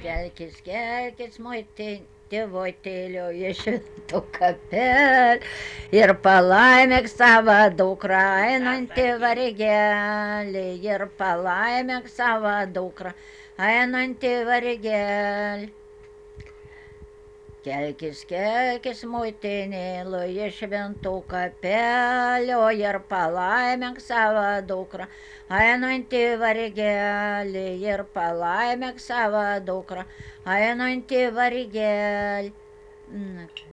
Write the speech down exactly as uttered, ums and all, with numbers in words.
Kelkis, kelkis, motin, tėvotėlio iš švento kapel ir palaimėk savo dukrą einantį vargelį ir palaimėk savo dukrą einantį vargelį. Kelkis, kelkis, motinėlo iš švento kapelio ir palaimėk savo dukrą einantį vargelį ir palaimėk savo dukrą einantį vargelį.